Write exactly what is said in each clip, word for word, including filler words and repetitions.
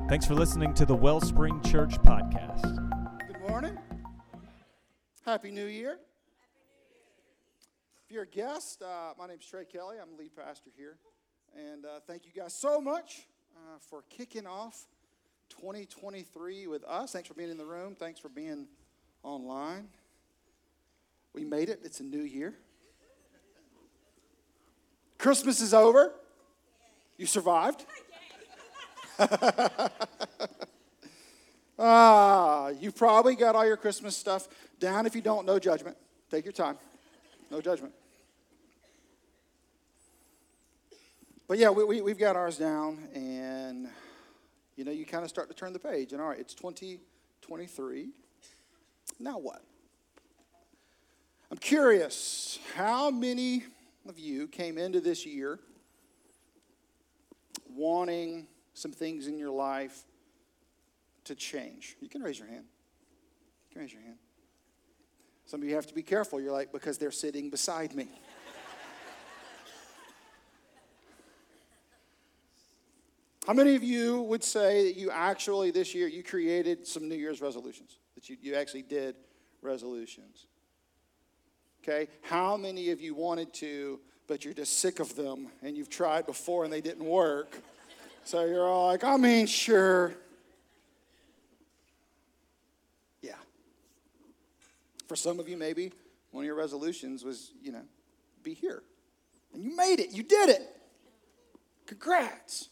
Thanks for listening to the Wellspring Church podcast. Good morning. Happy New Year. If you're a guest, uh, my name's Trey Kelly. I'm the lead pastor here. And uh, thank you guys so much uh, for kicking off twenty twenty-three with us. Thanks for being in the room. Thanks for being online. We made it. It's a new year. Christmas is over. You survived. Ah, you probably got all your Christmas stuff down. If you don't, no judgment. Take your time. No judgment. But yeah, we, we, we've got ours down, and, you know, you kind of start to turn the page. And all right, it's twenty twenty-three. Now what? I'm curious, how many of you came into this year wanting some things in your life to change? You can raise your hand. You can raise your hand. Some of you have to be careful. You're like, because they're sitting beside me. How many of you would say that you actually this year, you created some New Year's resolutions? That you, you actually did resolutions? Okay? How many of you wanted to, but you're just sick of them and you've tried before and they didn't work? So you're all like, I mean, sure. Yeah. For some of you, maybe one of your resolutions was, you know, be here. And you made it. You did it. Congrats.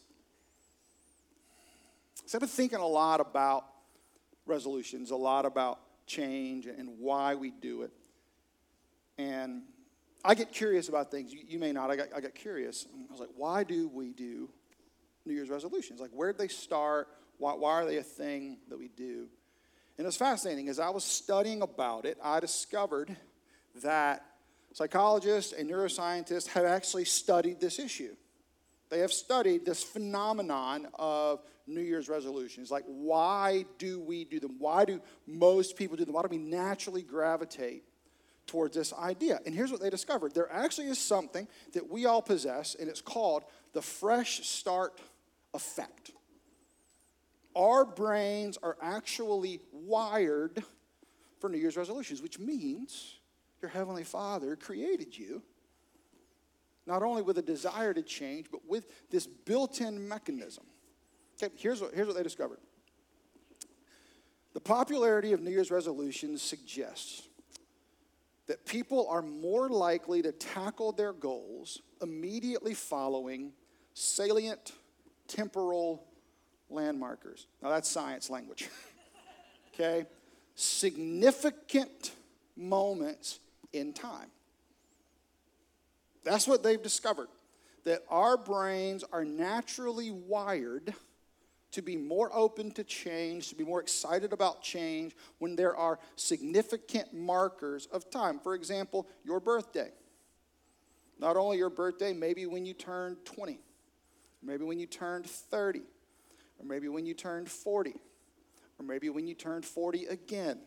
So I've been thinking a lot about resolutions, a lot about change and why we do it. And I get curious about things. You, you may not. I got, I got curious. I was like, why do we do New Year's resolutions? Like, where did they start? Why, why are they a thing that we do? And it's fascinating. As I was studying about it, I discovered that psychologists and neuroscientists have actually studied this issue. They have studied this phenomenon of New Year's resolutions. Like, why do we do them? Why do most people do them? Why do we naturally gravitate towards this idea? And here's what they discovered. There actually is something that we all possess, and it's called the fresh start effect. Our brains are actually wired for New Year's resolutions, which means your Heavenly Father created you not only with a desire to change, but with this built-in mechanism. Okay, here's what, here's what they discovered. The popularity of New Year's resolutions suggests that people are more likely to tackle their goals immediately following salient temporal landmarkers. Now, that's science language. Okay? Significant moments in time. That's what they've discovered, that our brains are naturally wired to be more open to change, to be more excited about change when there are significant markers of time. For example, your birthday. Not only your birthday, maybe when you turned twenty, maybe when you turned thirty, or maybe when you turned forty, or maybe when you turned forty again.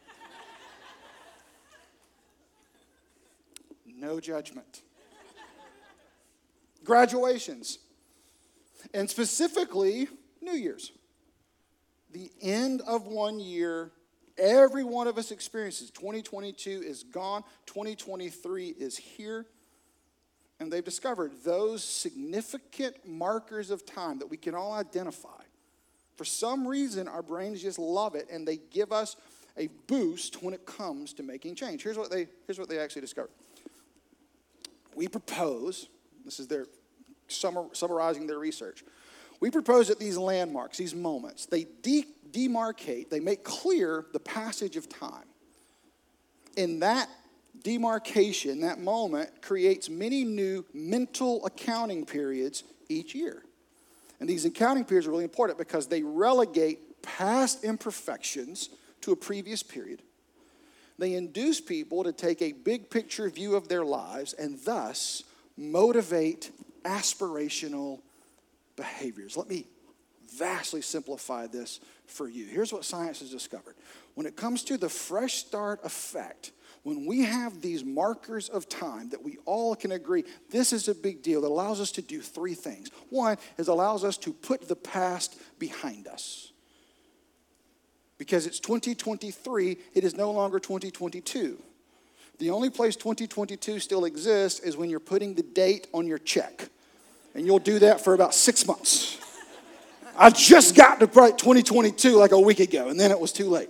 No judgment. Graduations, and specifically New Year's. The end of one year, every one of us experiences. twenty twenty-two is gone, twenty twenty-three is here, and they've discovered those significant markers of time that we can all identify. For some reason, our brains just love it, and they give us a boost when it comes to making change. Here's what they, here's what they actually discovered. We propose, this is their summarizing their research. We propose that these landmarks, these moments, they de- demarcate, they make clear the passage of time. In that demarcation, that moment creates many new mental accounting periods each year. And these accounting periods are really important because they relegate past imperfections to a previous period. They induce people to take a big picture view of their lives and thus motivate aspirational behaviors. Let me vastly simplify this for you. Here's what science has discovered. When it comes to the fresh start effect, when we have these markers of time that we all can agree, this is a big deal, that allows us to do three things. One is allows us to put the past behind us. Because it's twenty twenty-three, it is no longer twenty twenty-two. The only place twenty twenty-two still exists is when you're putting the date on your check. And you'll do that for about six months. I just got to write twenty twenty-two like a week ago, and then it was too late.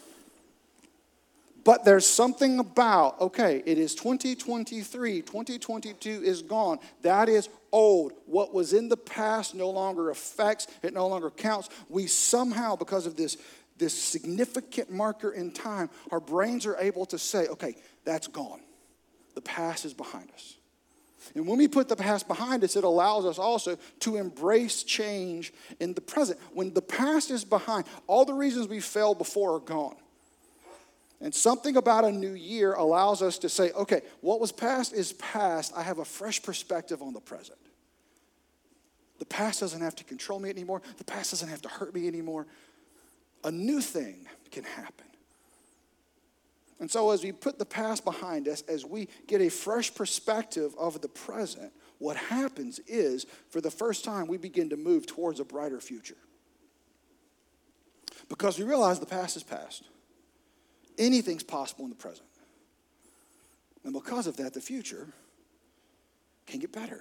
But there's something about, okay, it is twenty twenty-three, twenty twenty-two is gone. That is old. What was in the past no longer affects, it no longer counts. We somehow, because of this, this significant marker in time, our brains are able to say, okay, that's gone. The past is behind us. And when we put the past behind us, it allows us also to embrace change in the present. When the past is behind, all the reasons we failed before are gone. And something about a new year allows us to say, okay, what was past is past. I have a fresh perspective on the present. The past doesn't have to control me anymore. The past doesn't have to hurt me anymore. A new thing can happen. And so as we put the past behind us, as we get a fresh perspective of the present, what happens is, for the first time, we begin to move towards a brighter future. Because we realize the past is past. Anything's possible in the present. And because of that, the future can get better.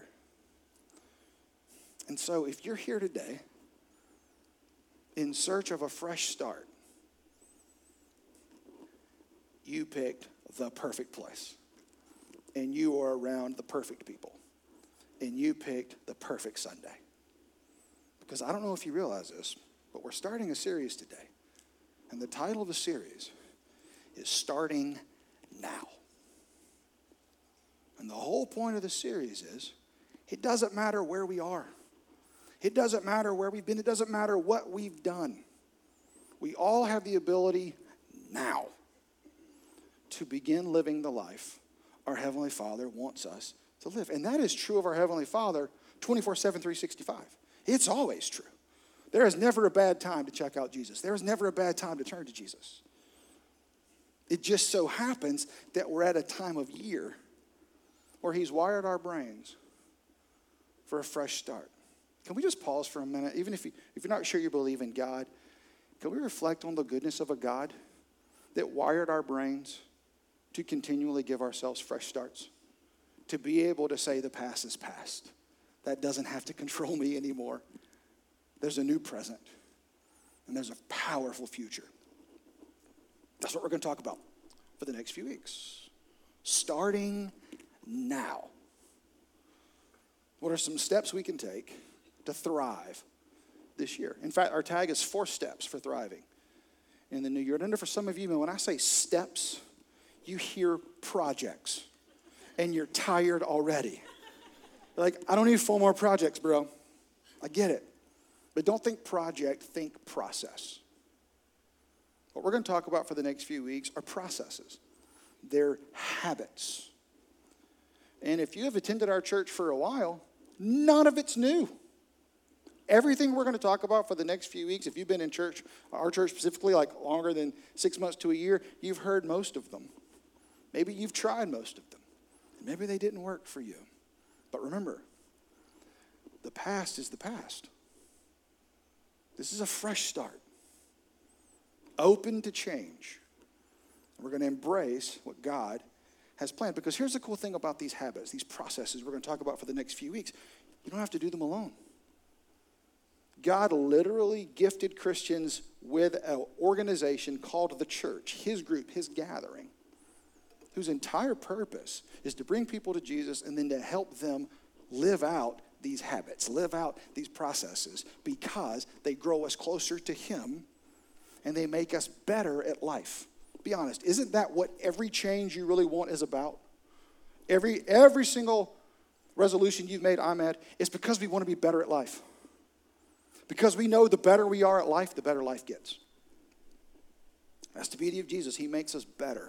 And so if you're here today in search of a fresh start, you picked the perfect place. And you are around the perfect people. And you picked the perfect Sunday. Because I don't know if you realize this, but we're starting a series today. And the title of the series is Starting Now. And the whole point of the series is, it doesn't matter where we are. It doesn't matter where we've been. It doesn't matter what we've done. We all have the ability now to begin living the life our Heavenly Father wants us to live. And that is true of our Heavenly Father twenty-four seven, three sixty-five. It's always true. There is never a bad time to check out Jesus. There is never a bad time to turn to Jesus. It just so happens that we're at a time of year where He's wired our brains for a fresh start. Can we just pause for a minute? Even if, you, if you're not sure you believe in God, can we reflect on the goodness of a God that wired our brains to continually give ourselves fresh starts? To be able to say the past is past. That doesn't have to control me anymore. There's a new present. And there's a powerful future. That's what we're going to talk about for the next few weeks. Starting now. What are some steps we can take to thrive this year? In fact, our tag is four steps for thriving in the new year. And I know for some of you, when I say steps, you hear projects, and you're tired already. You're like, I don't need four more projects, bro. I get it. But don't think project, think process. What we're going to talk about for the next few weeks are processes. They're habits. And if you have attended our church for a while, none of it's new. Everything we're going to talk about for the next few weeks, if you've been in church, our church specifically, like longer than six months to a year, you've heard most of them. Maybe you've tried most of them. Maybe they didn't work for you. But remember, the past is the past. This is a fresh start. Open to change. We're going to embrace what God has planned. Because here's the cool thing about these habits, these processes we're going to talk about for the next few weeks. You don't have to do them alone. God literally gifted Christians with an organization called the church, His group, His gathering, whose entire purpose is to bring people to Jesus and then to help them live out these habits, live out these processes, because they grow us closer to Him and they make us better at life. Be honest, isn't that what every change you really want is about? Every, every single resolution you've made, I'm at, is because we want to be better at life. Because we know the better we are at life, the better life gets. That's the beauty of Jesus. He makes us better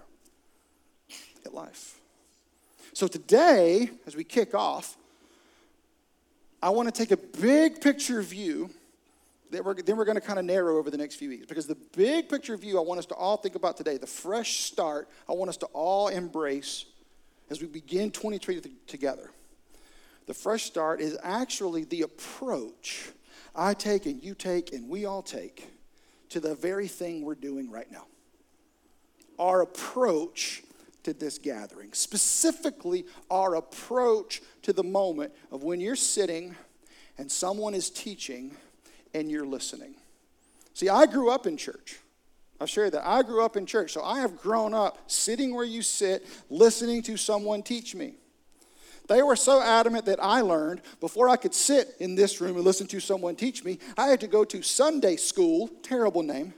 at life. So today, as we kick off, I want to take a big picture view Then we're, then we're going to kind of narrow over the next few weeks, because the big picture view I want us to all think about today, the fresh start, I want us to all embrace as we begin twenty twenty together. The fresh start is actually the approach I take and you take and we all take to the very thing we're doing right now. Our approach to this gathering, specifically our approach to the moment of when you're sitting and someone is teaching and you're listening. See, I grew up in church. I've shared that. I grew up in church, so I have grown up sitting where you sit, listening to someone teach me. They were so adamant that I learned, before I could sit in this room and listen to someone teach me, I had to go to Sunday school, terrible name,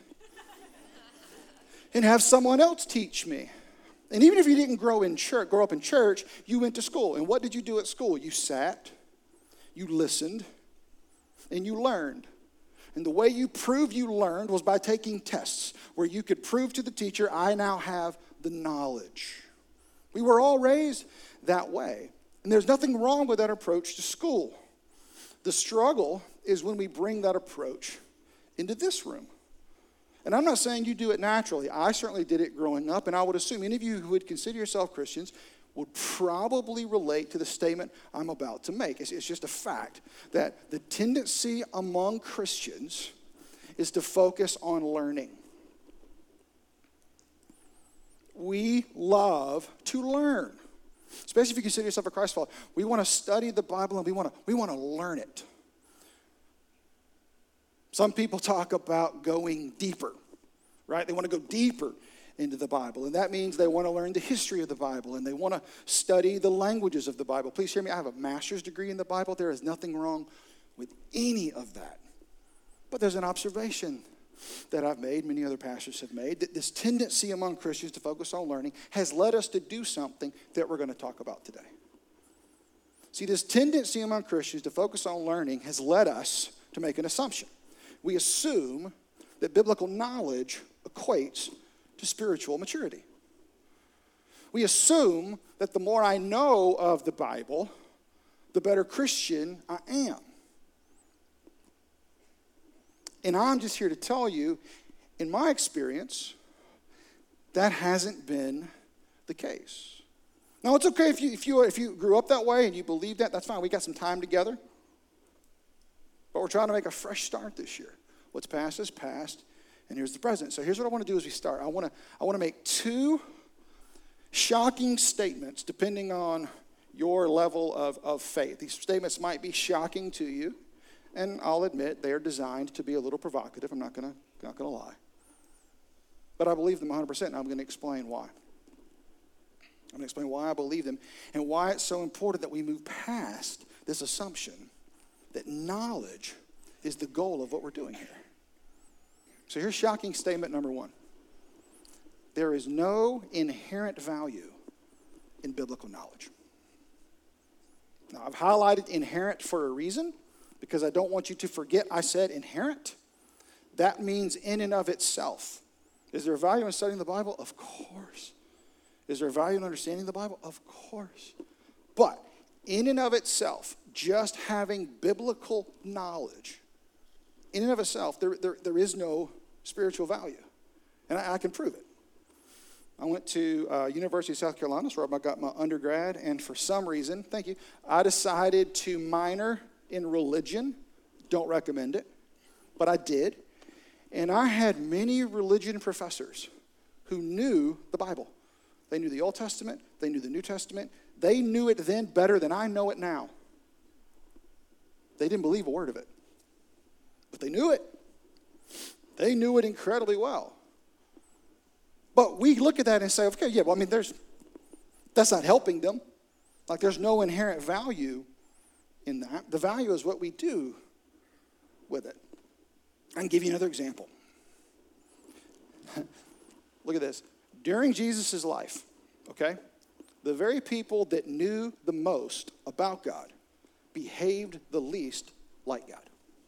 and have someone else teach me. And even if you didn't grow in church, grow up in church, you went to school. And what did you do at school? You sat, you listened, and you learned. And the way you proved you learned was by taking tests where you could prove to the teacher, I now have the knowledge. We were all raised that way. And there's nothing wrong with that approach to school. The struggle is when we bring that approach into this room. And I'm not saying you do it naturally. I certainly did it growing up, and I would assume any of you who would consider yourself Christians would probably relate to the statement I'm about to make. It's, it's just a fact that the tendency among Christians is to focus on learning. We love to learn, especially if you consider yourself a Christ follower. We want to study the Bible and we want to we want to learn it. Some people talk about going deeper, right? They want to go deeper into the Bible, and that means they want to learn the history of the Bible, and they want to study the languages of the Bible. Please hear me. I have a master's degree in the Bible. There is nothing wrong with any of that. But there's an observation that I've made, many other pastors have made, that this tendency among Christians to focus on learning has led us to do something that we're going to talk about today. See, this tendency among Christians to focus on learning has led us to make an assumption. We assume that biblical knowledge equates to spiritual maturity. We assume that the more I know of the Bible, the better Christian I am. And I'm just here to tell you, in my experience, that hasn't been the case. Now, it's okay if you if you if you grew up that way and you believe that, that's fine. We got some time together. But we're trying to make a fresh start this year. What's past is past, and here's the present. So here's what I want to do as we start. I want to I want to make two shocking statements depending on your level of, of faith. These statements might be shocking to you, and I'll admit they are designed to be a little provocative. I'm not gonna not gonna lie. But I believe them one hundred percent, and I'm going to explain why. I'm going to explain why I believe them and why it's so important that we move past this assumption that knowledge is the goal of what we're doing here. So here's shocking statement number one. There is no inherent value in biblical knowledge. Now, I've highlighted inherent for a reason because I don't want you to forget I said inherent. That means in and of itself. Is there value in studying the Bible? Of course. Is there value in understanding the Bible? Of course. But in and of itself, just having biblical knowledge, in and of itself, there, there, there is no spiritual value. And I, I can prove it. I went to uh, University of South Carolina, that's where I got my undergrad, and for some reason, thank you, I decided to minor in religion. Don't recommend it, but I did. And I had many religion professors who knew the Bible. They knew the Old Testament. They knew the New Testament. They knew it then better than I know it now. They didn't believe a word of it, but they knew it. They knew it incredibly well. But we look at that and say, okay, yeah, well, I mean, there's that's not helping them. Like, there's no inherent value in that. The value is what we do with it. I can give you another example. Look at this. During Jesus' life, okay, the very people that knew the most about God behaved the least like God.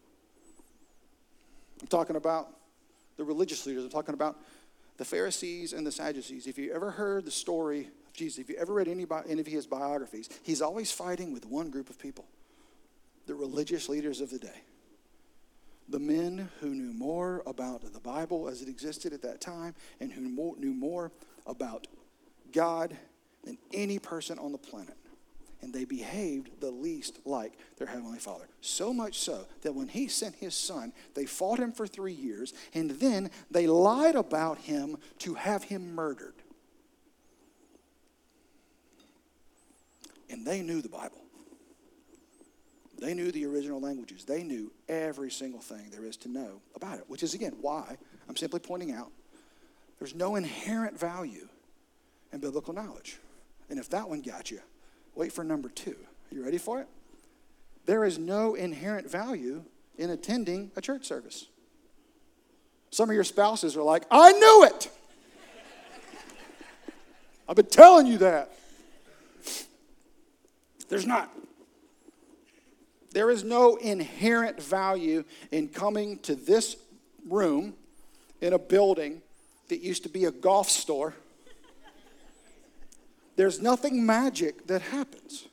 I'm talking about the religious leaders. I'm talking about the Pharisees and the Sadducees. If you ever heard the story of Jesus, if you ever read any, any of his biographies, he's always fighting with one group of people, the religious leaders of the day. The men who knew more about the Bible as it existed at that time and who mo- knew more about God than any person on the planet. And they behaved the least like their Heavenly Father. So much so that when he sent his son, they fought him for three years, and then they lied about him to have him murdered. And they knew the Bible. They knew the original languages. They knew every single thing there is to know about it, which is, again, why I'm simply pointing out there's no inherent value in biblical knowledge. And if that one got you, wait for number two. Are you ready for it? There is no inherent value in attending a church service. Some of your spouses are like, I knew it. I've been telling you that. There's not. There is no inherent value in coming to this room in a building that used to be a golf store. There's nothing magic that happens.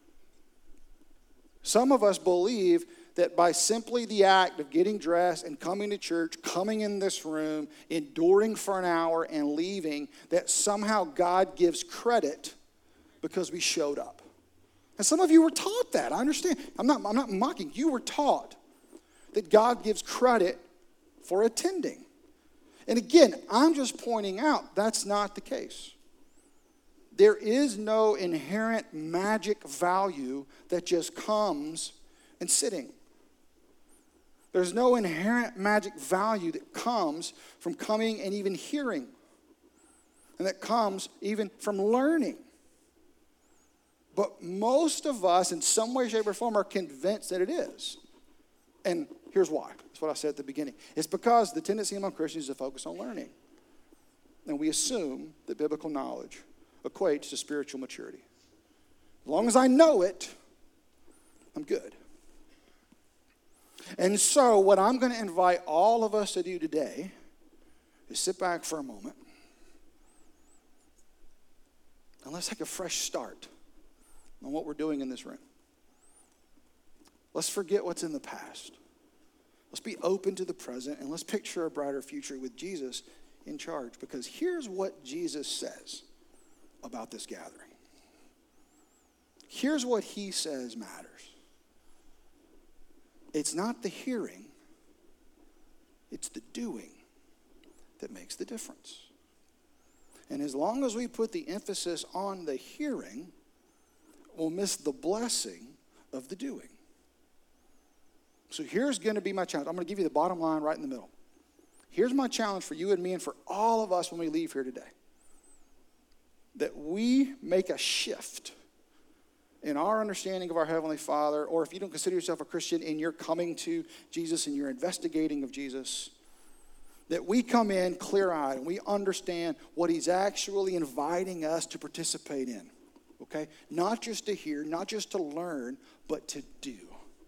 Some of us believe that by simply the act of getting dressed and coming to church, coming in this room, enduring for an hour and leaving, that somehow God gives credit because we showed up. And some of you were taught that. I understand. I'm not, I'm not mocking. You were taught that God gives credit for attending. And again, I'm just pointing out that's not the case. There is no inherent magic value that just comes in sitting. There's no inherent magic value that comes from coming and even hearing. And that comes even from learning. But most of us, in some way, shape, or form, are convinced that it is. And here's why. That's what I said at the beginning. It's because the tendency among Christians is to focus on learning. And we assume that biblical knowledge equates to spiritual maturity. As long as I know it, I'm good. And so what I'm going to invite all of us to do today is sit back for a moment and let's take a fresh start on what we're doing in this room. Let's forget what's in the past. Let's be open to the present, and let's picture a brighter future with Jesus in charge. Because here's what Jesus says about this gathering. Here's what he says matters. It's not the hearing, it's the doing that makes the difference. And as long as we put the emphasis on the hearing, we'll miss the blessing of the doing. So here's going to be my challenge. I'm going to give you the bottom line right in the middle. Here's my challenge for you and me and for all of us when we leave here today. That we make a shift in our understanding of our Heavenly Father, or if you don't consider yourself a Christian and you're coming to Jesus and you're investigating of Jesus, that we come in clear-eyed and we understand what he's actually inviting us to participate in. Okay? Not just to hear, not just to learn, but to do.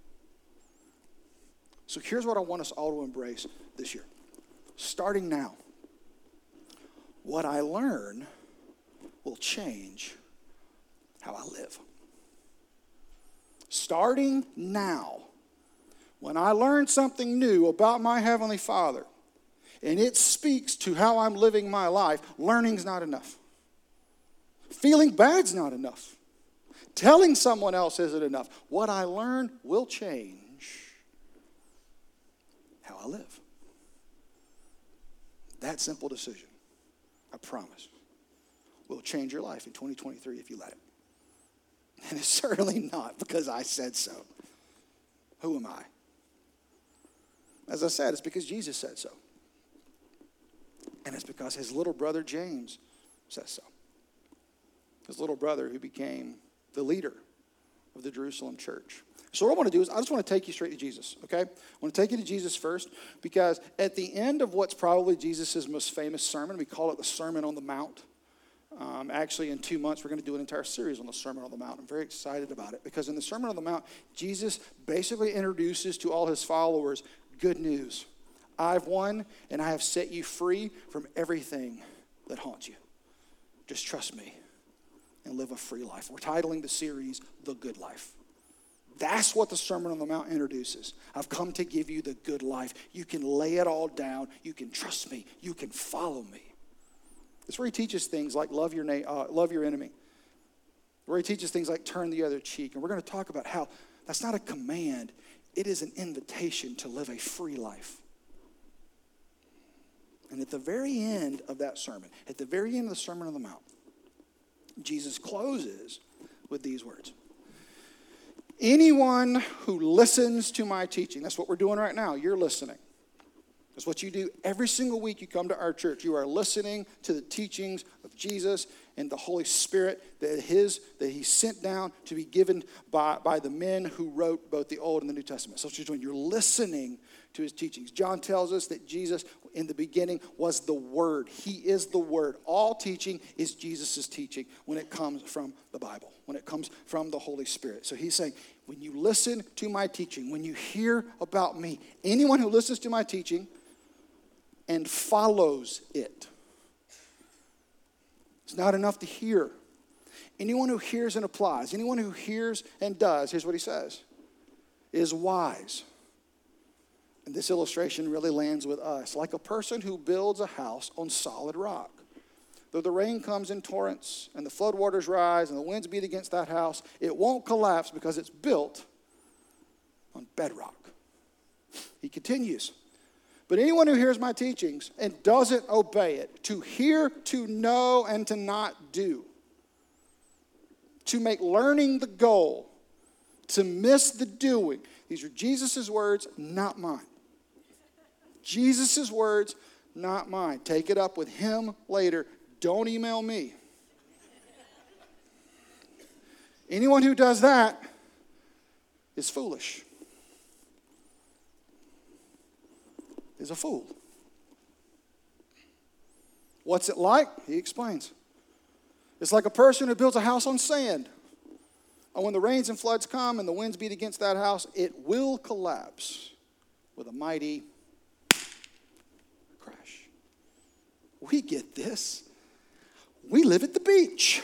So here's what I want us all to embrace this year. Starting now, what I learn will change how I live. Starting now, when I learn something new about my Heavenly Father, and it speaks to how I'm living my life, learning's not enough. Feeling bad's not enough. Telling someone else isn't enough. What I learn will change how I live. That simple decision, I promise, will change your life in twenty twenty-three if you let it. And it's certainly not because I said so. Who am I? As I said, it's because Jesus said so. And it's because his little brother James says so. His little brother who became the leader of the Jerusalem church. So what I want to do is I just want to take you straight to Jesus, okay? I want to take you to Jesus first because at the end of what's probably Jesus' most famous sermon, we call it the Sermon on the Mount. Um, actually, in two months, we're going to do an entire series on the Sermon on the Mount. I'm very excited about it because in the Sermon on the Mount, Jesus basically introduces to all his followers good news. I've won and I have set you free from everything that haunts you. Just trust me and live a free life. We're titling the series The Good Life. That's what the Sermon on the Mount introduces. I've come to give you the good life. You can lay it all down. You can trust me. You can follow me. It's where he teaches things like love your, na- uh, love your enemy. Where he teaches things like turn the other cheek. And we're going to talk about how that's not a command. It is an invitation to live a free life. And at the very end of that sermon, at the very end of the Sermon on the Mount, Jesus closes with these words. Anyone who listens to my teaching, that's what we're doing right now, you're listening. That's what you do every single week you come to our church. You are listening to the teachings of Jesus and the Holy Spirit that his that he sent down to be given by, by the men who wrote both the Old and the New Testament. So what you're doing, you're listening to his teachings. John tells us that Jesus in the beginning was the Word. He is the Word. All teaching is Jesus' teaching when it comes from the Bible, when it comes from the Holy Spirit. So he's saying, when you listen to my teaching, when you hear about me, anyone who listens to my teaching and follows it. It's not enough to hear. Anyone who hears and applies, anyone who hears and does, here's what he says, is wise. And this illustration really lands with us. Like a person who builds a house on solid rock. Though the rain comes in torrents and the floodwaters rise and the winds beat against that house, it won't collapse because it's built on bedrock. He continues. But anyone who hears my teachings and doesn't obey it, to hear, to know, and to not do, to make learning the goal, to miss the doing. These are Jesus' words, not mine. Jesus' words, not mine. Take it up with him later. Don't email me. Anyone who does that is foolish. Is a fool. What's it like? He explains. It's like a person who builds a house on sand. And when the rains and floods come and the winds beat against that house, it will collapse with a mighty crash. We get this. We live at the beach.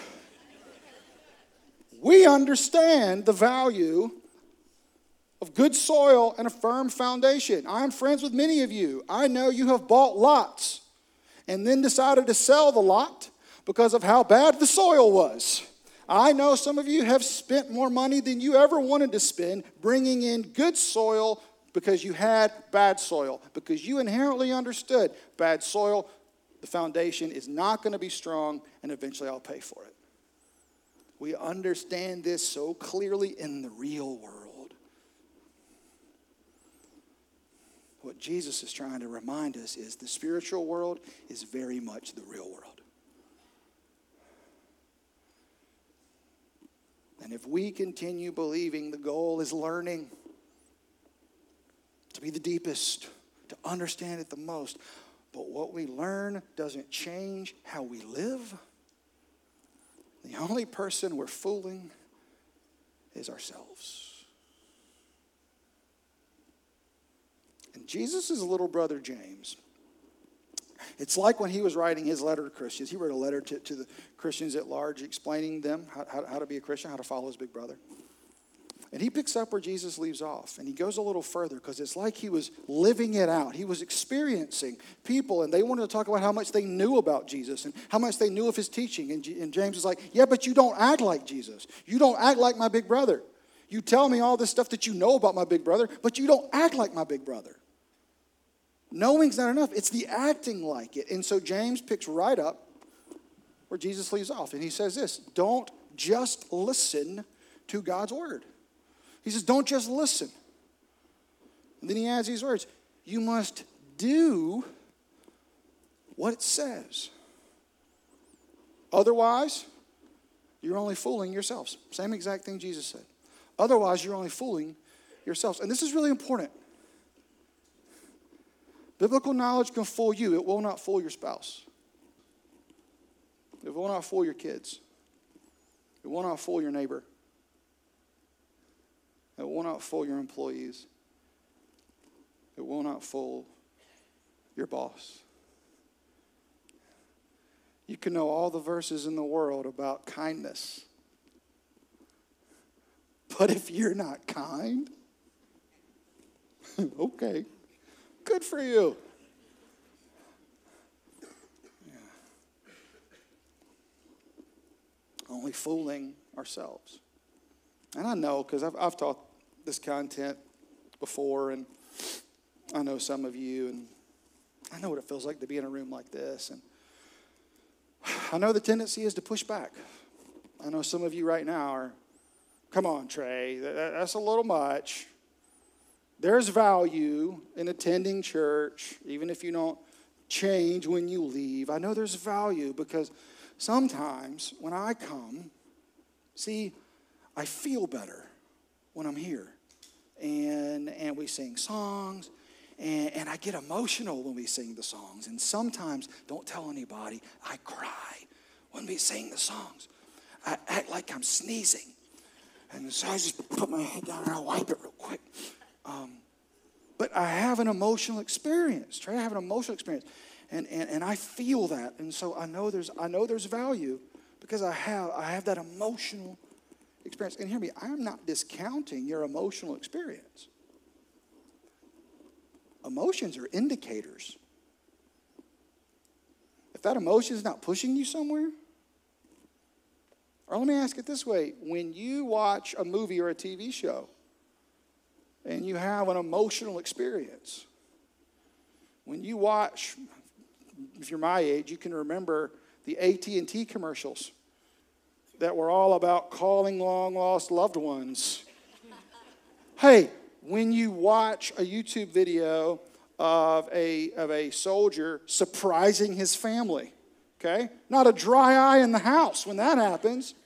We understand the value of good soil and a firm foundation. I'm friends with many of you. I know you have bought lots and then decided to sell the lot because of how bad the soil was. I know some of you have spent more money than you ever wanted to spend bringing in good soil because you had bad soil, because you inherently understood bad soil, the foundation is not going to be strong, and eventually I'll pay for it. We understand this so clearly in the real world. What Jesus is trying to remind us is the spiritual world is very much the real world. And if we continue believing the goal is learning to be the deepest, to understand it the most, but what we learn doesn't change how we live, the only person we're fooling is ourselves. And Jesus' little brother James, it's like when he was writing his letter to Christians. He wrote a letter to, to the Christians at large, explaining them how, how, how to be a Christian, how to follow his big brother. And he picks up where Jesus leaves off, and he goes a little further because it's like he was living it out. He was experiencing people, and they wanted to talk about how much they knew about Jesus and how much they knew of his teaching. And, G- and James was like, yeah, but you don't act like Jesus. You don't act like my big brother. You tell me all this stuff that you know about my big brother, but you don't act like my big brother. Knowing's not enough. It's the acting like it. And so James picks right up where Jesus leaves off. And he says this, don't just listen to God's word. He says, don't just listen. And then he adds these words, you must do what it says. Otherwise, you're only fooling yourselves. Same exact thing Jesus said. Otherwise, you're only fooling yourselves. And this is really important. Biblical knowledge can fool you. It will not fool your spouse. It will not fool your kids. It will not fool your neighbor. It will not fool your employees. It will not fool your boss. You can know all the verses in the world about kindness, But if you're not kind, okay, good for you. Yeah. Only fooling ourselves. And I know, because I've, I've taught this content before, and I know some of you, and I know what it feels like to be in a room like this. And I know the tendency is to push back. I know some of you right now are, come on, Trey, that, that's a little much. There's value in attending church, even if you don't change when you leave. I know there's value because sometimes when I come, see, I feel better when I'm here. And and we sing songs, and, and I get emotional when we sing the songs. And sometimes, don't tell anybody, I cry when we sing the songs. I act like I'm sneezing. And so I just put my head down and I wipe it real quick. Um, but I have an emotional experience. Trey, I have an emotional experience. And, and and I feel that. And so I know there's I know there's value because I have I have that emotional experience. And hear me, I'm not discounting your emotional experience. Emotions are indicators. If that emotion is not pushing you somewhere, or let me ask it this way, when you watch a movie or a T V show and you have an emotional experience, when you watch, if you're my age, you can remember the A T and T commercials that were all about calling long-lost loved ones. Hey, when you watch a YouTube video of a, of a soldier surprising his family, okay? Not a dry eye in the house when that happens.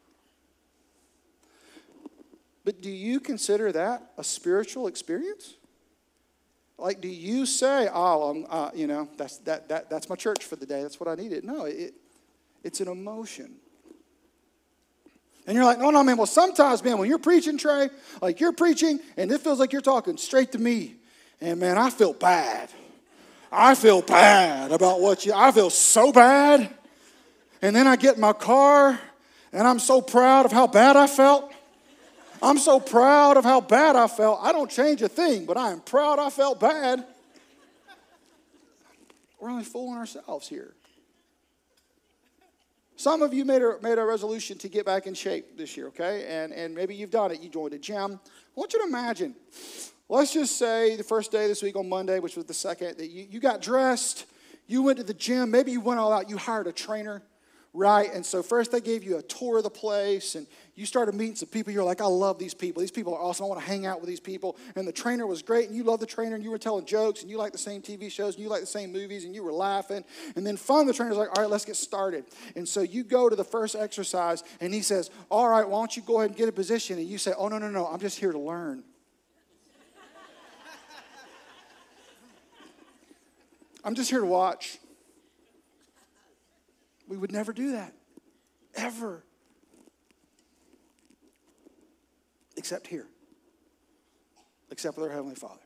But do you consider that a spiritual experience? Like, do you say, oh, I'm, uh, you know, that's, that, that, that's my church for the day. That's what I needed. No, it, it's an emotion. And you're like, no, no, man. Well, sometimes, man, when you're preaching, Trey, like you're preaching, and it feels like you're talking straight to me. And, man, I feel bad. I feel bad about what you, I feel so bad. And then I get in my car, and I'm so proud of how bad I felt. I'm so proud of how bad I felt. I don't change a thing, but I am proud I felt bad. We're only fooling ourselves here. Some of you made a, made a resolution to get back in shape this year, okay? And, and maybe you've done it. You joined a gym. I want you to imagine, let's just say the first day this week on Monday, which was the second, that you, you got dressed, you went to the gym, maybe you went all out, you hired a trainer, right? And so first they gave you a tour of the place, and you started meeting some people. You're like, I love these people. These people are awesome. I want to hang out with these people. And the trainer was great, and you love the trainer, and you were telling jokes, and you like the same T V shows, and you like the same movies, and you were laughing. And then finally the trainer's like, all right, let's get started. And so you go to the first exercise, and he says, all right, why don't you go ahead and get a position? And you say, oh, no, no, no, I'm just here to learn. I'm just here to watch. We would never do that, ever. Except here. Except with our Heavenly Father.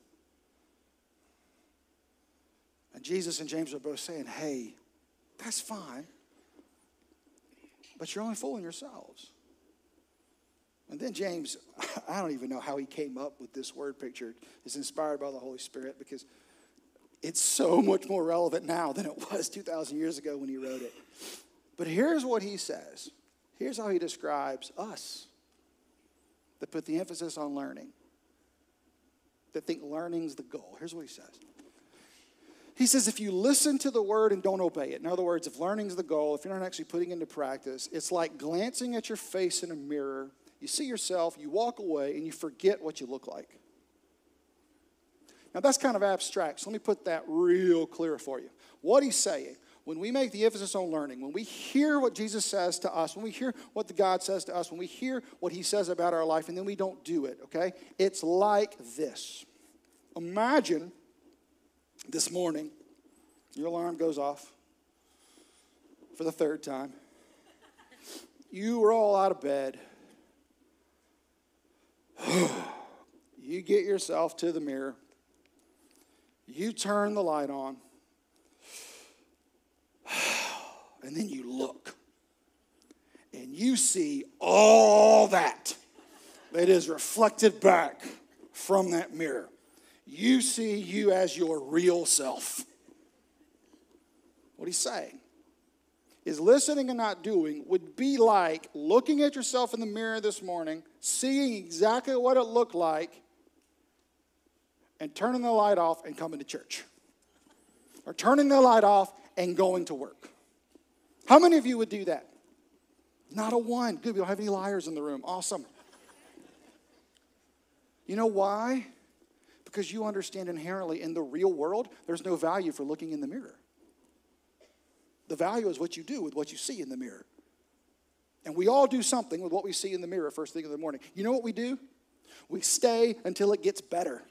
And Jesus and James are both saying, hey, that's fine, but you're only fooling yourselves. And then James, I don't even know how he came up with this word picture. It's inspired by the Holy Spirit because it's so much more relevant now than it was two thousand years ago when he wrote it. But here's what he says. Here's how he describes us that put the emphasis on learning, that think learning's the goal. Here's what he says. He says, if you listen to the word and don't obey it, in other words, if learning's the goal, if you're not actually putting it into practice, it's like glancing at your face in a mirror. You see yourself, you walk away, and you forget what you look like. Now, that's kind of abstract, so let me put that real clear for you. What he's saying, when we make the emphasis on learning, when we hear what Jesus says to us, when we hear what the God says to us, when we hear what he says about our life, and then we don't do it, okay? It's like this. Imagine this morning, your alarm goes off for the third time. You were all out of bed. You get yourself to the mirror. You turn the light on. And then you look. And you see all that that is reflected back from that mirror. You see you as your real self. What he's saying is listening and not doing would be like looking at yourself in the mirror this morning, seeing exactly what it looked like, and turning the light off and coming to church. Or turning the light off and going to work. How many of you would do that? Not a one. Good, we don't have any liars in the room. Awesome. You know why? Because you understand inherently in the real world, there's no value for looking in the mirror. The value is what you do with what you see in the mirror. And we all do something with what we see in the mirror first thing in the morning. You know what we do? We stay until it gets better.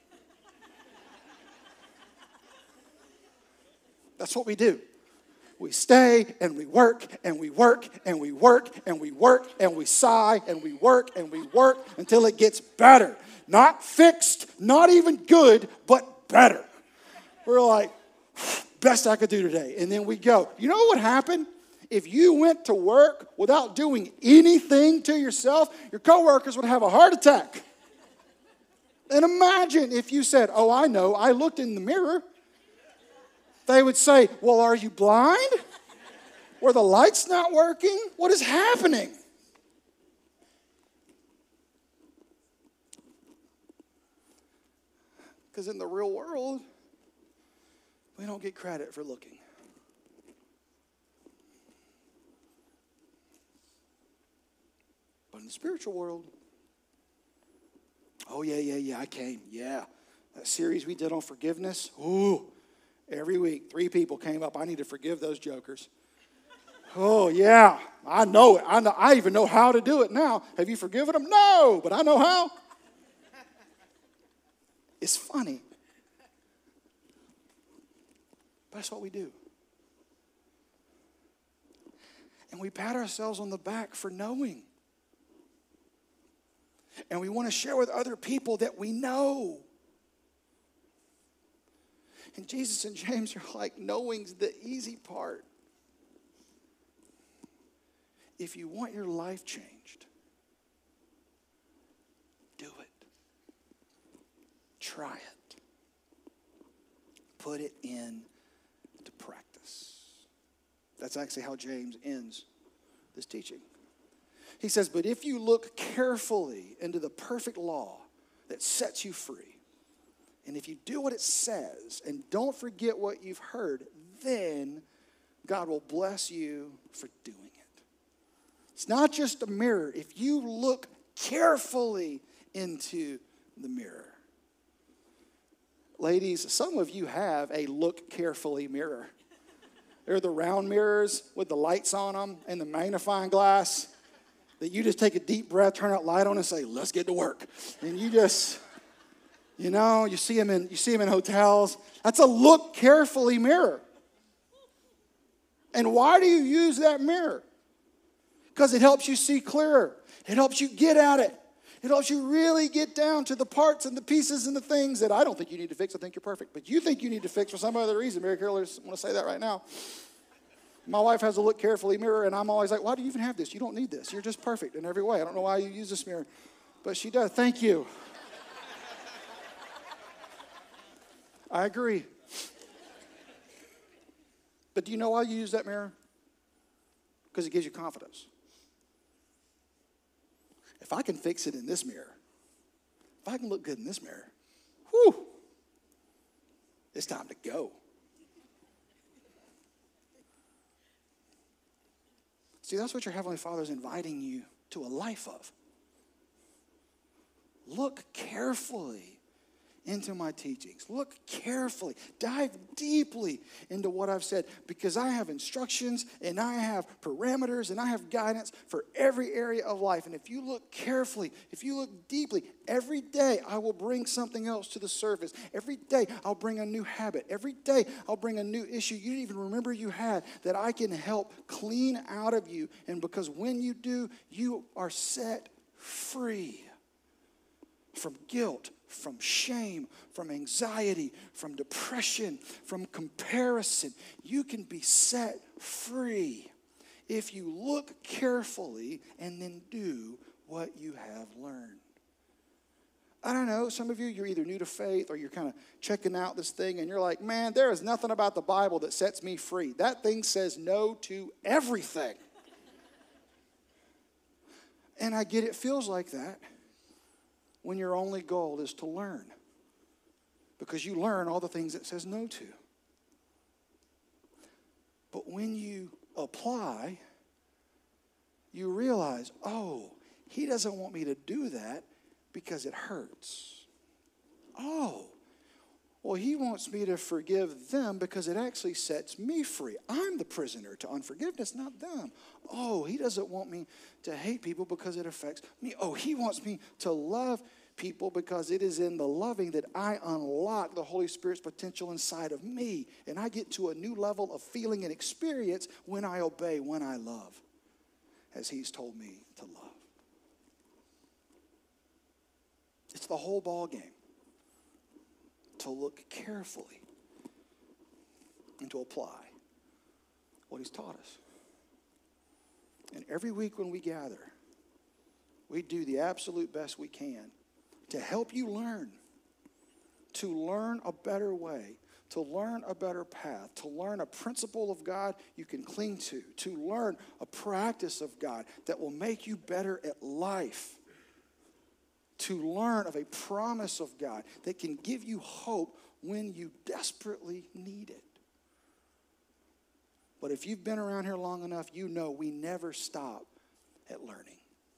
That's what we do. We stay and we work and we work and we work and we work and we sigh and we work and we work until it gets better. Not fixed, not even good, but better. We're like, best I could do today. And then we go. You know what would happen? If you went to work without doing anything to yourself, your coworkers would have a heart attack. And imagine if you said, oh, I know, I looked in the mirror. They would say, well, are you blind? Were the lights not working? What is happening? Because in the real world, we don't get credit for looking. But in the spiritual world, oh, yeah, yeah, yeah, I came. Yeah. That series we did on forgiveness, ooh. Every week, three people came up. I need to forgive those jokers. Oh, yeah, I know it. I know. I even know how to do it now. Have you forgiven them? No, but I know how. It's funny. But that's what we do. And we pat ourselves on the back for knowing. And we want to share with other people that we know. And Jesus and James are like, knowing's the easy part. If you want your life changed, do it. Try it. Put it into practice. That's actually how James ends this teaching. He says, but if you look carefully into the perfect law that sets you free, and if you do what it says and don't forget what you've heard, then God will bless you for doing it. It's not just a mirror. If you look carefully into the mirror. Ladies, some of you have a look carefully mirror. They're the round mirrors with the lights on them and the magnifying glass that you just take a deep breath, turn that light on and say, let's get to work. And you just... You know, you see them in you see them in hotels. That's a look carefully mirror. And why do you use that mirror? Because it helps you see clearer. It helps you get at it. It helps you really get down to the parts and the pieces and the things that I don't think you need to fix. I think you're perfect. But you think you need to fix for some other reason. Mary Carol, I just want to say that right now. My wife has a look carefully mirror, and I'm always like, why do you even have this? You don't need this. You're just perfect in every way. I don't know why you use this mirror. But she does. Thank you. I agree. But do you know why you use that mirror? Because it gives you confidence. If I can fix it in this mirror, if I can look good in this mirror, whew, it's time to go. See, that's what your Heavenly Father is inviting you to a life of. Look carefully into my teachings. Look carefully. Dive deeply into what I've said, because I have instructions and I have parameters and I have guidance for every area of life. And if you look carefully, if you look deeply, every day I will bring something else to the surface. Every day I'll bring a new habit. Every day I'll bring a new issue you didn't even remember you had that I can help clean out of you. And because when you do, you are set free from guilt, from shame, from anxiety, from depression, from comparison. You can be set free if you look carefully and then do what you have learned. I don't know, some of you, you're either new to faith or you're kind of checking out this thing and you're like, man, there is nothing about the Bible that sets me free. That thing says no to everything. And I get it feels like that when your only goal is to learn. Because you learn all the things it says no to. But when you apply, you realize, oh, he doesn't want me to do that because it hurts. Oh, well, he wants me to forgive them because it actually sets me free. I'm the prisoner to unforgiveness, not them. Oh, he doesn't want me to hate people because it affects me. Oh, he wants me to love people because it is in the loving that I unlock the Holy Spirit's potential inside of me. And I get to a new level of feeling and experience when I obey, when I love, as he's told me to love. It's the whole ball game. To look carefully and to apply what he's taught us. And every week when we gather, we do the absolute best we can to help you learn, to learn a better way, to learn a better path, to learn a principle of God you can cling to, to learn a practice of God that will make you better at life, to learn of a promise of God that can give you hope when you desperately need it. But if you've been around here long enough, you know we never stop at learning.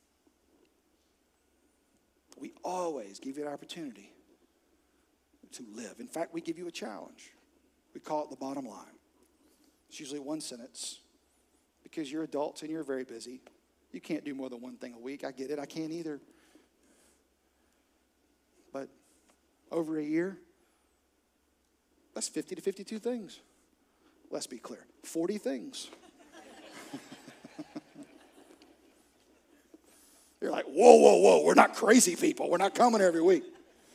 We always give you an opportunity to live. In fact, we give you a challenge. We call it the bottom line. It's usually one sentence. Because you're adults and you're very busy. You can't do more than one thing a week. I get it. I can't either. But over a year, that's fifty to fifty-two things. Let's be clear. forty things. You're like, whoa, whoa, whoa. We're not crazy people. We're not coming every week.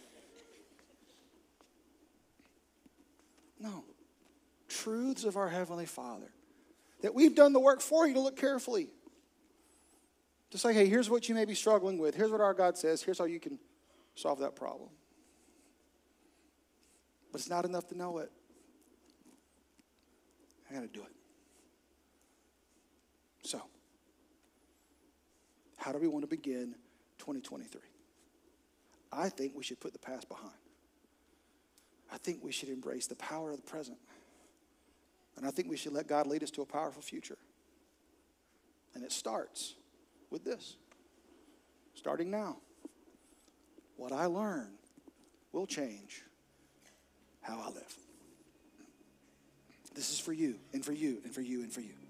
No. Truths of our Heavenly Father. That we've done the work for you to look carefully. To say, hey, here's what you may be struggling with. Here's what our God says. Here's how you can solve that problem. But it's not enough to know it. I got to do it. So, how do we want to begin twenty twenty-three? I think we should put the past behind. I think we should embrace the power of the present. And I think we should let God lead us to a powerful future. And it starts with this. Starting now. What I learn will change how I live. This is for you, and for you, and for you, and for you.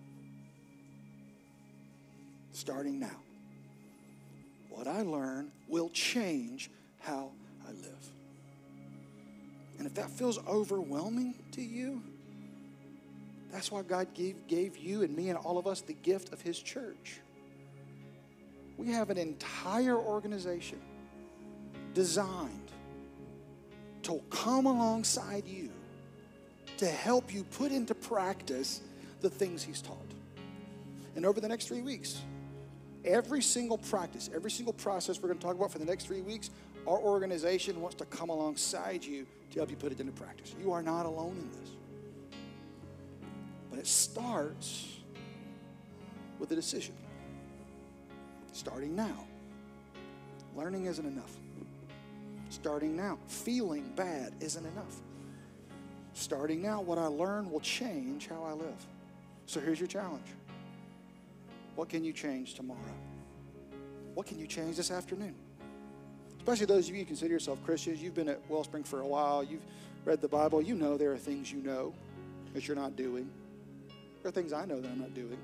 Starting now. What I learn will change how I live. And if that feels overwhelming to you, that's why God gave, gave you and me and all of us the gift of his church. We have an entire organization designed to come alongside you to help you put into practice the things he's taught. And over the next three weeks, every single practice, every single process we're going to talk about for the next three weeks, our organization wants to come alongside you to help you put it into practice. You are not alone in this. But it starts with a decision. Starting now. Learning isn't enough. Starting now. Feeling bad isn't enough. Starting now, what I learn will change how I live. So here's your challenge. What can you change tomorrow? What can you change this afternoon? Especially those of you who consider yourself Christians. You've been at Wellspring for a while. You've read the Bible. You know there are things you know that you're not doing. There are things I know that I'm not doing.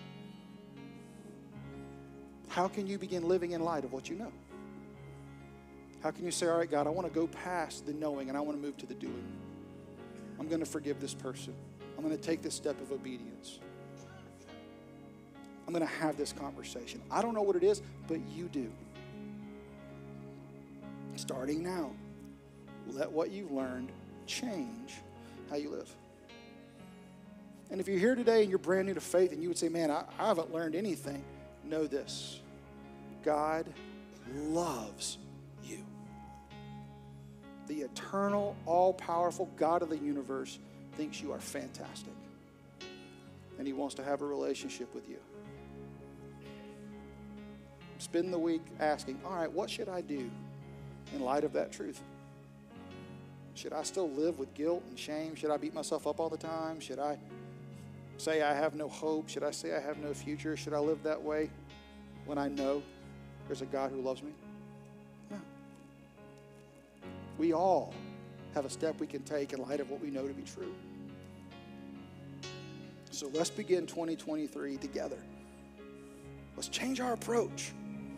How can you begin living in light of what you know? How can you say, all right, God, I want to go past the knowing and I want to move to the doing. I'm going to forgive this person. I'm going to take this step of obedience. I'm going to have this conversation. I don't know what it is, but you do. Starting now, let what you've learned change how you live. And if you're here today and you're brand new to faith and you would say, man, I, I haven't learned anything, know this. God loves you. the eternal, all-powerful God of the universe thinks you are fantastic. And he wants to have a relationship with you. Spend the week asking, all right, what should I do in light of that truth? Should I still live with guilt and shame? Should I beat myself up all the time? Should I say I have no hope? Should I say I have no future? Should I live that way when I know there's a God who loves me? No. We all have a step we can take in light of what we know to be true. So let's begin twenty twenty-three together. Let's change our approach.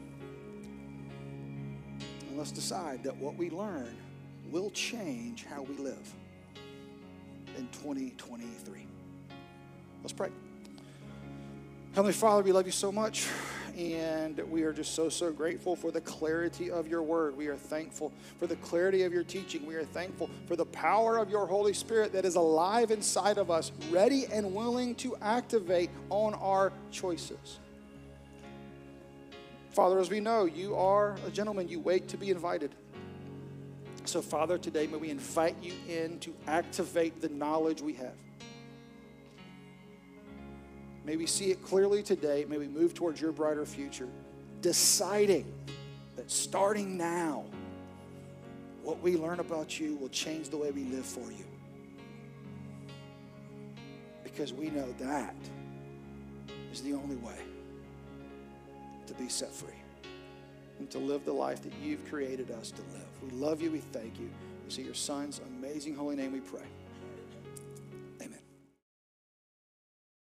And let's decide that what we learn will change how we live in twenty twenty-three. Let's pray. Heavenly Father, we love you so much, and we are just so, so grateful for the clarity of your word. We are thankful for the clarity of your teaching. We are thankful for the power of your Holy Spirit that is alive inside of us, ready and willing to activate on our choices. Father, as we know, you are a gentleman. You wait to be invited. So, Father, today may we invite you in to activate the knowledge we have. May we see it clearly today. May we move towards your brighter future, deciding that starting now, what we learn about you will change the way we live for you. Because we know that is the only way to be set free and to live the life that you've created us to live. We love you. We thank you. We see your Son's amazing holy name we pray.